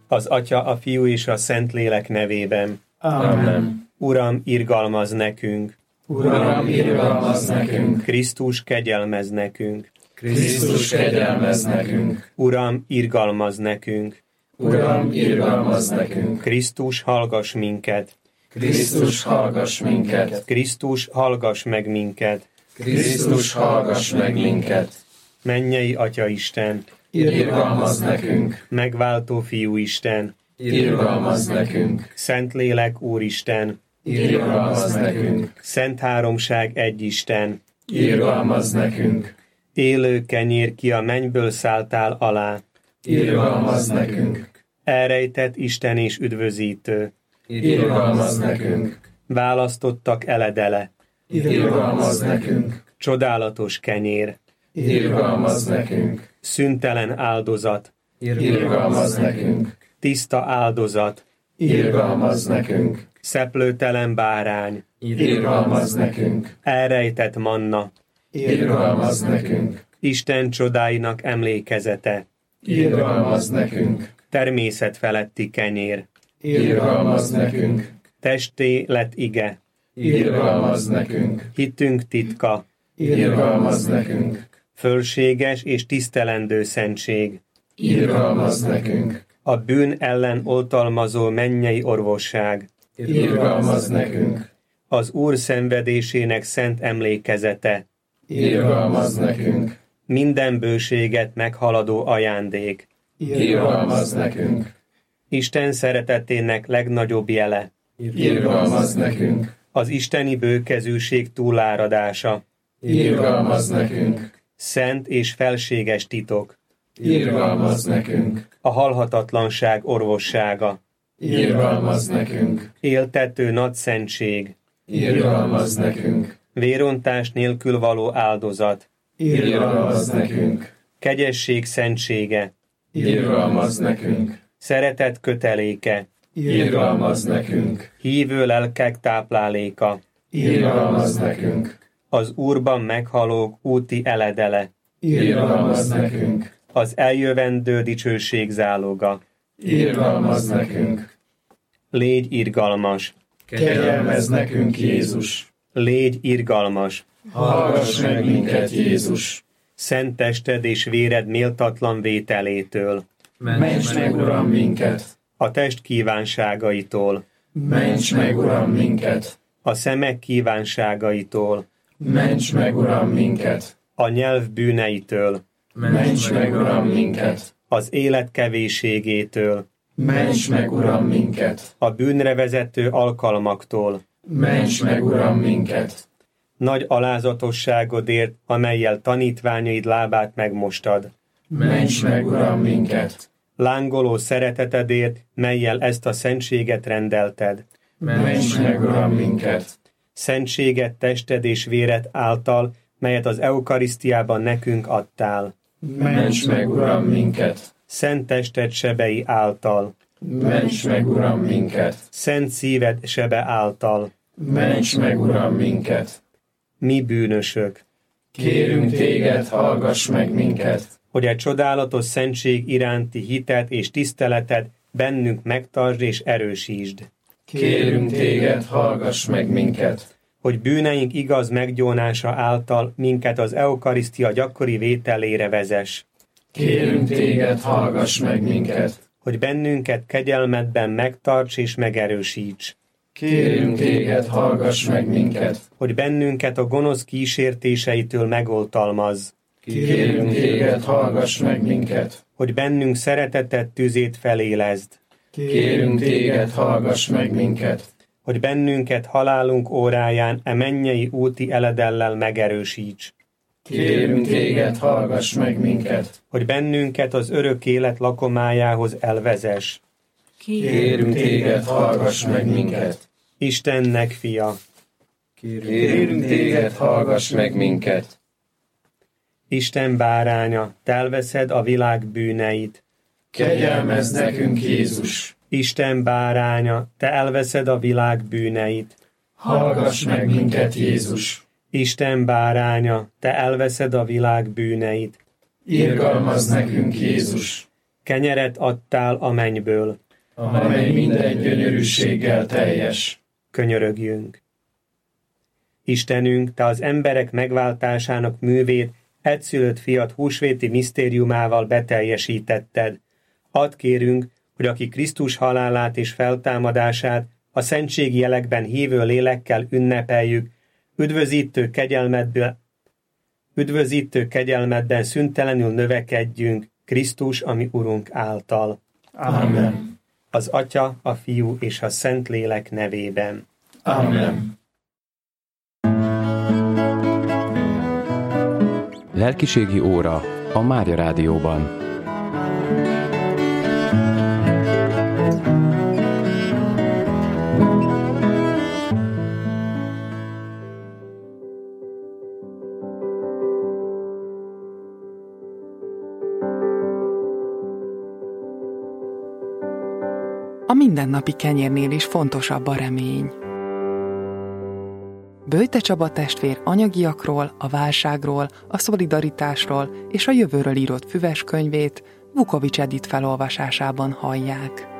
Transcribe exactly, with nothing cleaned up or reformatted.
Az Atya, a Fiú és a Szentlélek nevében. Amen. Uram, irgalmazz nekünk. Uram, irgalmazz nekünk. Krisztus, kegyelmezz nekünk. Krisztus, kegyelmezz nekünk. Uram, irgalmazz nekünk. Uram, irgalmazz nekünk. Krisztus, hallgass minket. Krisztus, hallgass minket. Krisztus, hallgass meg minket. Krisztus, hallgass meg minket. Mennyei Atya Isten, Irgalmazz nekünk. megváltó Fiú Isten, Irgalmazz nekünk. Szentlélek Úristen, Irgalmazz nekünk. Szent Háromság egy Isten, Irgalmazz nekünk. élő kenyér, ki a mennyből szálltál alá, Irgalmazz nekünk. elrejtett Isten és üdvözítő, Irgalmazz nekünk. választottak eledele, Irgalmazz nekünk. csodálatos kenyér, Irgalmazz nekünk. szüntelen áldozat, Irgalmazz nekünk. tiszta áldozat, Irgalmazz nekünk. szeplőtelen bárány, Irgalmazz nekünk. elrejtett manna, Irgalmazz nekünk. Isten csodáinak emlékezete, Irgalmazz nekünk. természet feletti kenyér, Irgalmazz nekünk. testé lett ige, Irgalmazz nekünk. hitünk titka, Irgalmazz nekünk. fölséges és tisztelendő szentség, Irgalmazz nekünk. a bűn ellen oltalmazó mennyei orvosság, Irgalmazz nekünk. az Úr szenvedésének szent emlékezete, Irgalmazz nekünk. minden bőséget meghaladó ajándék, Irgalmazz nekünk. Isten szeretetének legnagyobb jele, Irgalmazz nekünk. az isteni bőkezűség túláradása, Irgalmazz nekünk. szent és felséges titok, Irgalmazz nekünk. a halhatatlanság orvossága, Irgalmazz nekünk. éltető nagy szentség, Irgalmazz nekünk. vérontás nélkül való áldozat, Irgalmazz nekünk. kegyesség szentsége, Irgalmazz nekünk. szeretet köteléke, Irgalmazz nekünk. hívő lelkek tápláléka, Irgalmazz nekünk. az Úrban meghalók úti eledele, Irgalmazz nekünk. az eljövendő dicsőség záloga. Irgalmazz nekünk. Légy irgalmas, Kegyelmezz nekünk, Jézus. légy irgalmas, Hallgass meg minket, Jézus. szent tested és véred méltatlan vételétől, Ments meg, Uram, minket. a test kívánságaitól, Ments meg, Uram, minket. a szemek kívánságaitól, Ments meg, Uram, minket. a nyelv bűneitől, Ments meg, Uram, minket. az élet kevésségétől, Ments meg, Uram, minket. a bűnre vezető alkalmaktól, Ments meg, Uram, minket. nagy alázatosságodért, amellyel tanítványaid lábát megmostad, Ments meg, Uram, minket. lángoló szeretetedért, mellyel ezt a szentséget rendelted, Ments meg, Uram, minket. szentséget tested és véred által, melyet az eukarisztiában nekünk adtál, Ments meg, Uram, minket. szent tested sebei által, Ments meg, Uram, minket. szent szíved sebe által, Ments meg, Uram, minket. mi bűnösök, Kérünk téged, hallgass meg minket. hogy egy csodálatos szentség iránti hitet és tiszteleted bennünk megtartsd és erősítsd, Kérünk téged, hallgass meg minket. hogy bűneink igaz meggyónása által minket az eukarisztia gyakori vételére vezess, Kérünk téged, hallgass meg minket. hogy bennünket kegyelmedben megtarts és megerősíts, Kérünk téged, hallgass meg minket. hogy bennünket a gonosz kísértéseitől megoltalmazz, Kérünk téged, hallgass meg minket. hogy bennünk szereteted tüzét felélezd, Kérünk téged, hallgass meg minket. hogy bennünket halálunk óráján e mennyei úti eledellel megerősíts, Kérünk téged, hallgass meg minket. hogy bennünket az örök élet lakomájához elvezess. Kérünk téged, hallgass meg minket. Istennek fia, Kérünk téged, hallgass meg minket. Isten báránya, te elveszed a világ bűneit. Kegyelmezz nekünk, Jézus. Isten báránya, te elveszed a világ bűneit. Hallgass meg minket, Jézus. Isten báránya, te elveszed a világ bűneit. Irgalmazz nekünk, Jézus. Kenyeret adtál a mennyből, amely minden gyönyörűséggel teljes. Könyörögjünk. Istenünk, Te az emberek megváltásának művét egyszülött fiat húsvéti misztériumával beteljesítetted. Add kérünk, hogy aki Krisztus halálát és feltámadását a szentségi jelekben hívő lélekkel ünnepeljük, üdvözítő kegyelmedből, üdvözítő kegyelmedben szüntelenül növekedjünk Krisztus, ami Urunk által. Amen. Az Atya, a Fiú és a Szentlélek nevében. Amen. Lelkiségi óra a Mária Rádióban. A mindennapi kenyérnél is fontosabb a remény. Böjte Csaba testvér anyagiakról, a válságról, a szolidaritásról és a jövőről írott füves könyvét Vukovics Edit felolvasásában hallják.